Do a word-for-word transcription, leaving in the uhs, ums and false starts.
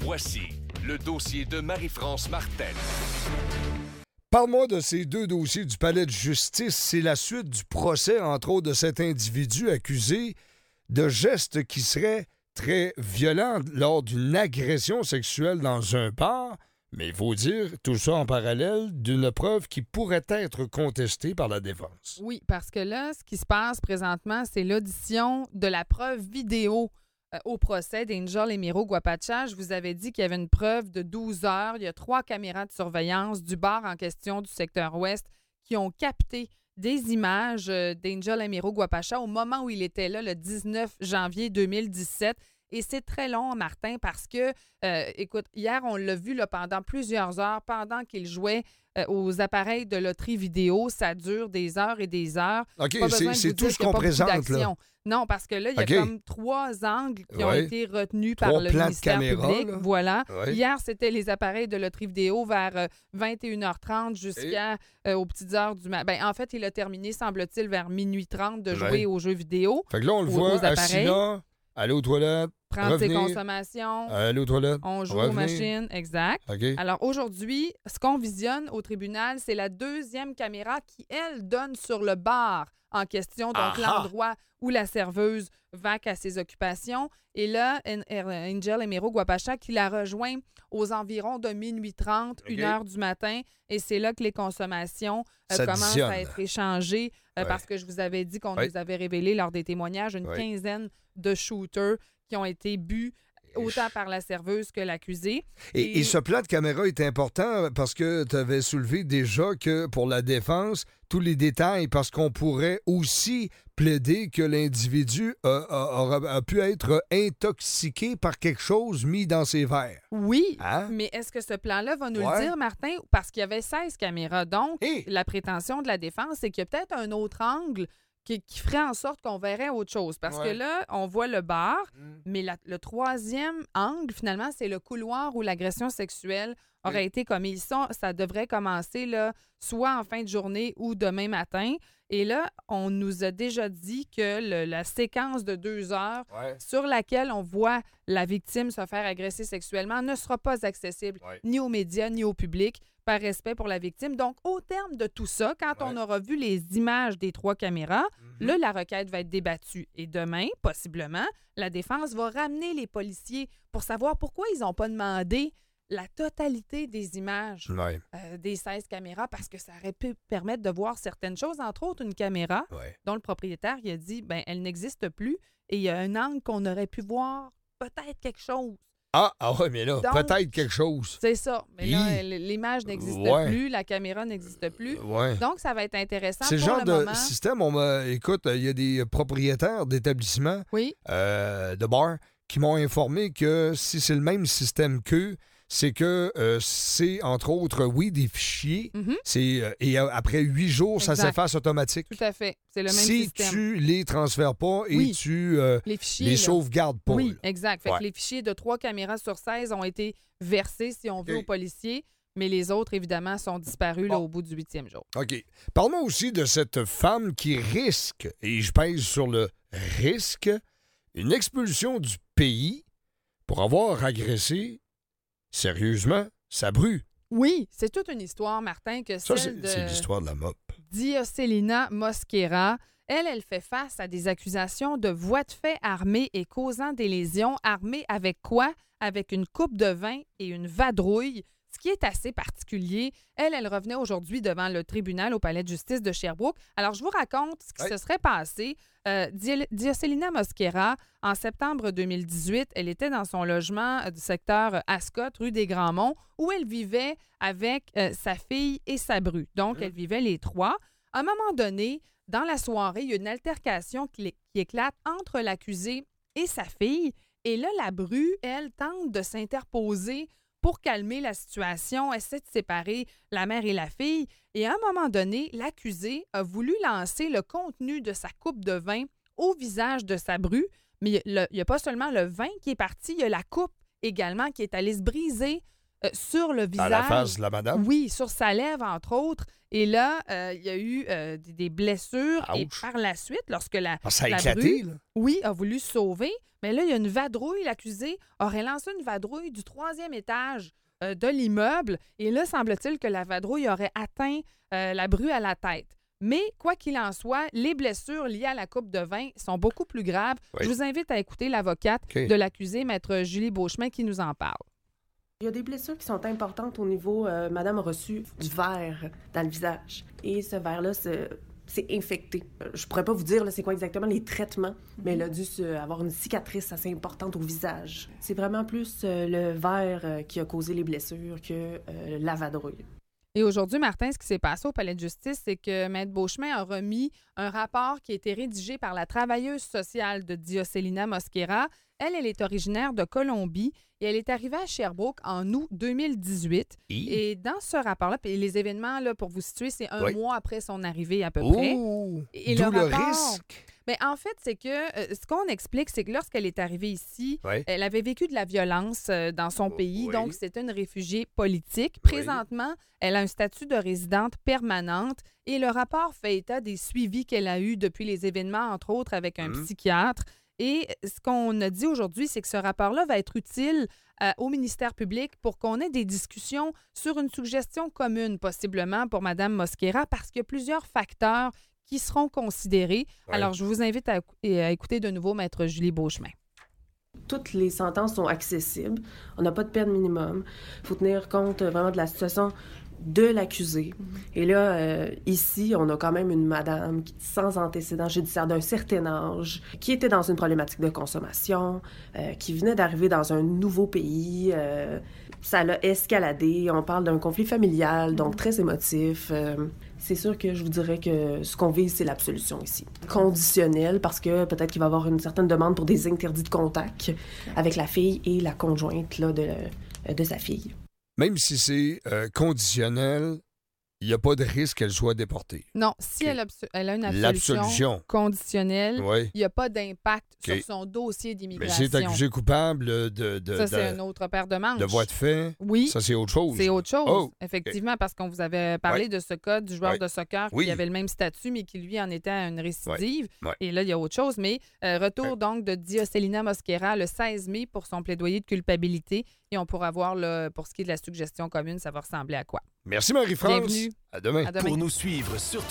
Voici le dossier de Marie-France Martel. Parle-moi de ces deux dossiers du palais de justice. C'est la suite du procès, entre autres, de cet individu accusé de gestes qui seraient très violents lors d'une agression sexuelle dans un bar. Mais il faut dire, tout ça en parallèle d'une preuve qui pourrait être contestée par la défense. Oui, parce que là, ce qui se passe présentement, c'est l'audition de la preuve vidéo euh, au procès d'Angel Emiro Guapacha. Je vous avais dit qu'il y avait une preuve de douze heures. Il y a trois caméras de surveillance du bar en question du secteur ouest qui ont capté des images euh, d'Angel Emiro Guapacha au moment où il était là, le dix-neuf janvier deux mille dix-sept. Et c'est très long, Martin, parce que, euh, écoute, hier, on l'a vu là, pendant plusieurs heures, pendant qu'il jouait euh, aux appareils de loterie vidéo. Ça dure des heures et des heures. OK, Pas c'est, besoin de c'est vous tout dire ce qu'il y a qu'on pas beaucoup présente, d'action. là. Non, parce que là, il y a OK. comme trois angles qui ont Ouais. été retenus Trois par le plans de ministère caméra, public. là. Voilà. Ouais. Hier, c'était les appareils de loterie vidéo vers euh, vingt et une heures trente jusqu'à euh, aux petites heures du matin. Ben, en fait, il a terminé, semble-t-il, vers minuit trente de jouer Ouais. aux jeux vidéo. Fait que là, on le Aux- voit aux assis appareils. là, aller aux toilettes, Prendre ses revenir, consommations. aller aux toilettes, On joue aux revenir. machines. Exact. OK. Alors aujourd'hui, ce qu'on visionne au tribunal, c'est la deuxième caméra qui, elle, donne sur le bar en question, donc Aha! l'endroit où la serveuse vaque à ses occupations. Et là, An- Angel Emiro Guapacha qui la rejoint aux environs de minuit trente, OK. une heure du matin. Et c'est là que les consommations euh, Ça commencent visionne. à être échangées euh, Ouais. parce que je vous avais dit qu'on Ouais. nous avait révélé lors des témoignages une Ouais. quinzaine de shooters qui ont été bu autant par la serveuse que l'accusé. Et, et ce plan de caméra est important parce que tu avais soulevé déjà que pour la défense, tous les détails, parce qu'on pourrait aussi plaider que l'individu a, a- aura- a pu être intoxiqué par quelque chose mis dans ses verres. Oui, Hein? mais est-ce que ce plan-là va nous Ouais. le dire, Martin? Parce qu'il y avait seize caméras. Donc, Hey! la prétention de la défense, c'est qu'il y a peut-être un autre angle qui, qui ferait en sorte qu'on verrait autre chose. Parce Ouais. que là, on voit le bar, Mm. mais la- le troisième angle, finalement, c'est le couloir où l'agression sexuelle aurait Oui. été commise. Ça, ça devrait commencer là, soit en fin de journée ou demain matin. Et là, on nous a déjà dit que le- la séquence de deux heures Ouais. sur laquelle on voit la victime se faire agresser sexuellement ne sera pas accessible Ouais. ni aux médias ni au public par respect pour la victime. Donc, au terme de tout ça, quand Ouais. on aura vu les images des trois caméras, Mhm. là, la requête va être débattue. Et demain, possiblement, la défense va ramener les policiers pour savoir pourquoi ils n'ont pas demandé la totalité des images Ouais. euh, des seize caméras parce que ça aurait pu permettre de voir certaines choses, entre autres une caméra Ouais. dont le propriétaire il a dit ben elle n'existe plus et il y a un angle qu'on aurait pu voir peut-être quelque chose. Ah, ah ouais, mais là, Donc- peut-être quelque chose. C'est ça. Mais là, Hi. l- l'image n'existe Ouais. plus, la caméra n'existe plus. Ouais. Donc, ça va être intéressant C'est le pour genre le de moment. système, on m'a, écoute, il y a des propriétaires d'établissements, Oui, euh, de bars, qui m'ont informé que si c'est le même système qu'eux, c'est que euh, c'est, entre autres, oui, des fichiers, Mhm. c'est, euh, et euh, après huit jours, ça Exact. s'efface automatique. tout à fait. C'est le même Si système. tu les transfères pas et Oui. tu euh, Les fichiers. les là. sauvegardes pas. Oui, là. exact. Fait Ouais. que les fichiers de trois caméras sur seize ont été versés, si on veut, OK. aux policiers, mais les autres, évidemment, sont disparus là, Bon. au bout du huitième jour. OK. Parle-moi aussi de cette femme qui risque, et je pèse sur le risque, une expulsion du pays pour avoir agressé, sérieusement, sa bru. Oui, c'est toute une histoire, Martin, que Ça, celle c'est, de c'est l'histoire de la mop. Dioselina Mosquera. Elle, elle fait face à des accusations de voies de fait armées et causant des lésions. Armées avec quoi? Avec une coupe de vin et une vadrouille, ce qui est assez particulier. Elle, elle revenait aujourd'hui devant le tribunal au palais de justice de Sherbrooke. Alors, je vous raconte ce qui Ouais. se serait passé. Euh, Di- Dioselina Mosquera, en septembre deux mille dix-huit, elle était dans son logement euh, du secteur euh, Ascot, rue des Grands-Monts, où elle vivait avec euh, sa fille et sa bru. Donc, Mmh. elle vivait les trois. À un moment donné, dans la soirée, il y a une altercation qui, qui éclate entre l'accusé et sa fille. Et là, la bru, elle, tente de s'interposer pour calmer la situation, essaie de séparer la mère et la fille. Et à un moment donné, l'accusé a voulu lancer le contenu de sa coupe de vin au visage de sa bru. Mais il n'y a pas seulement le vin qui est parti, il y a la coupe également qui est allée se briser euh, sur le visage. À la face de la madame? Oui, sur sa lèvre, entre autres. Et là, euh, il y a eu euh, des, des blessures. Ouch. Et par la suite, lorsque la, Ah, ça a la éclaté, bru, là? oui, a voulu se sauver, mais là, il y a une vadrouille. L'accusé aurait lancé une vadrouille du troisième étage euh, de l'immeuble. Et là, semble-t-il que la vadrouille aurait atteint euh, la bru à la tête. Mais, quoi qu'il en soit, les blessures liées à la coupe de vin sont beaucoup plus graves. Oui. Je vous invite à écouter l'avocate OK. de l'accusé, maître Julie Beauchemin, qui nous en parle. Il y a des blessures qui sont importantes au niveau... Euh, madame a reçu du verre dans le visage. Et ce verre-là, c'est, c'est infecté. Euh, Je pourrais pas vous dire là, c'est quoi exactement les traitements, mm-hmm. mais elle a dû se, avoir une cicatrice assez importante au visage. C'est vraiment plus euh, le verre euh, qui a causé les blessures que euh, la vadrouille. Et aujourd'hui, Martin, ce qui s'est passé au Palais de justice, c'est que Maître Beauchemin a remis un rapport qui a été rédigé par la travailleuse sociale de Dioselina Mosquera. Elle, elle est originaire de Colombie et elle est arrivée à Sherbrooke en août deux mille dix-huit. Hi. Et dans ce rapport-là, puis les événements, là, pour vous situer, c'est un Oui. mois après son arrivée à peu près. Ouh! Et D'où le le rapport- risque. Mais en fait, c'est que euh, ce qu'on explique, c'est que lorsqu'elle est arrivée ici, Oui. elle avait vécu de la violence euh, dans son Oh, pays, oui. donc c'était une réfugiée politique. Oui. Présentement, elle a un statut de résidente permanente et le rapport fait état des suivis qu'elle a eus depuis les événements, entre autres avec un Mhm. psychiatre. Et ce qu'on a dit aujourd'hui, c'est que ce rapport-là va être utile euh, au ministère public pour qu'on ait des discussions sur une suggestion commune, possiblement pour Mme Mosquera, parce qu'il y a plusieurs facteurs qui seront considérés. Ouais. Alors, je vous invite à, à écouter de nouveau Maître Julie Beauchemin. Toutes les sentences sont accessibles. On n'a pas de peine minimum. Il faut tenir compte euh, vraiment de la situation de l'accusé. Et là, euh, ici, on a quand même une madame qui, sans antécédent judiciaire d'un certain âge, qui était dans une problématique de consommation, euh, qui venait d'arriver dans un nouveau pays. Euh, ça l'a escaladé. On parle d'un conflit familial, donc très émotif. Euh, c'est sûr que je vous dirais que ce qu'on vise, c'est l'absolution ici. Conditionnel, parce que peut-être qu'il va y avoir une certaine demande pour des interdits de contact avec la fille et la conjointe là, de, de sa fille. Même si c'est euh, conditionnel, il n'y a pas de risque qu'elle soit déportée. Non, si OK. elle, abso- elle a une absolution, L'absolution. conditionnelle, Oui. il n'y a pas d'impact OK. sur son dossier Mais d'immigration. c'est accusé coupable de, de, Ça, c'est de, un autre paire de manches. de voie de fait. Oui, Ça, c'est autre chose. c'est autre chose, Oh, effectivement, parce qu'on vous avait parlé Ouais. de ce cas du joueur Ouais. de soccer Oui. qui avait le même statut, mais qui, lui, en était à une récidive. Ouais. Et là, il y a autre chose. Mais euh, retour Ouais. donc de Dioselina Mosquera le seize mai pour son plaidoyer de culpabilité. Et on pourra voir, là, pour ce qui est de la suggestion commune, ça va ressembler à quoi. Merci, Marie-France. Bienvenue. À demain. À demain. Pour nous suivre sur